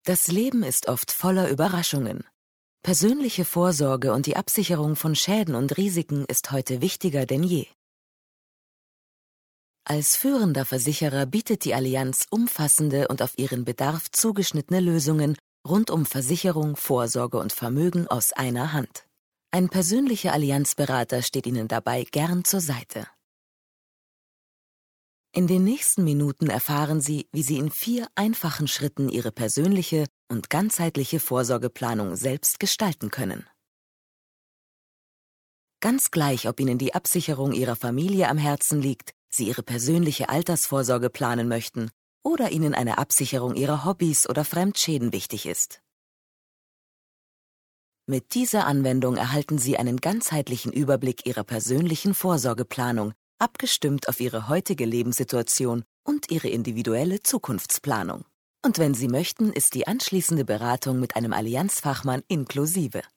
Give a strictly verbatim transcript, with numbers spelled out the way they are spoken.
Das Leben ist oft voller Überraschungen. Persönliche Vorsorge und die Absicherung von Schäden und Risiken ist heute wichtiger denn je. Als führender Versicherer bietet die Allianz umfassende und auf Ihren Bedarf zugeschnittene Lösungen rund um Versicherung, Vorsorge und Vermögen aus einer Hand. Ein persönlicher Allianzberater steht Ihnen dabei gern zur Seite. In den nächsten Minuten erfahren Sie, wie Sie in vier einfachen Schritten Ihre persönliche und ganzheitliche Vorsorgeplanung selbst gestalten können. Ganz gleich, ob Ihnen die Absicherung Ihrer Familie am Herzen liegt, Sie Ihre persönliche Altersvorsorge planen möchten oder Ihnen eine Absicherung Ihrer Hobbys oder Fremdschäden wichtig ist. Mit dieser Anwendung erhalten Sie einen ganzheitlichen Überblick Ihrer persönlichen Vorsorgeplanung, abgestimmt auf Ihre heutige Lebenssituation und Ihre individuelle Zukunftsplanung. Und wenn Sie möchten, ist die anschließende Beratung mit einem Allianzfachmann inklusive.